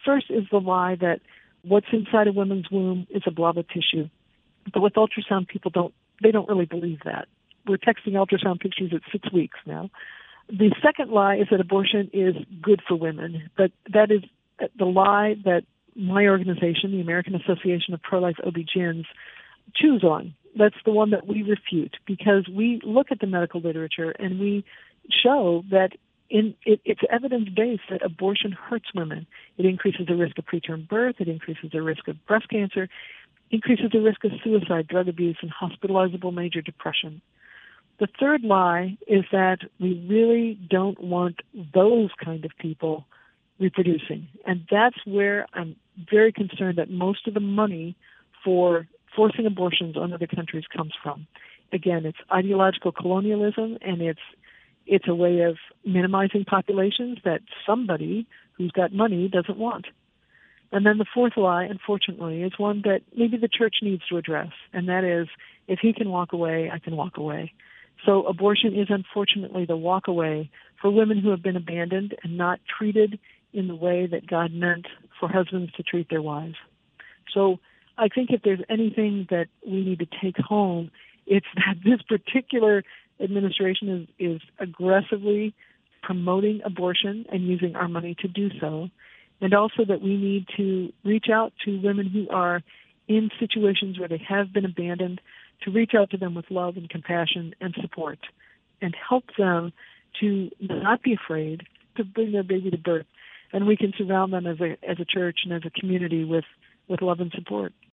first is the lie that what's inside a woman's womb is a blob of tissue. But with ultrasound, people don't really believe that. We're texting ultrasound pictures at 6 weeks now. The second lie is that abortion is good for women, but that is the lie that my organization, the American Association of Pro-Life OB-GYNs, chews on. That's the one that we refute, because we look at the medical literature and we show that it's evidence-based that abortion hurts women. It increases the risk of preterm birth, it increases the risk of breast cancer, increases the risk of suicide, drug abuse, and hospitalizable major depression. The third lie is that we really don't want those kind of people reproducing. And that's where I'm very concerned that most of the money for forcing abortions on other countries comes from. Again, it's ideological colonialism, and it's a way of minimizing populations that somebody who's got money doesn't want. And then the fourth lie, unfortunately, is one that maybe the church needs to address, and that is, if he can walk away, I can walk away. So abortion is unfortunately the walk away for women who have been abandoned and not treated in the way that God meant for husbands to treat their wives. So I think if there's anything that we need to take home, it's that this particular administration is aggressively promoting abortion and using our money to do so, and also that we need to reach out to women who are in situations where they have been abandoned, to reach out to them with love and compassion and support, and help them to not be afraid to bring their baby to birth. And we can surround them as a church and as a community with love and support.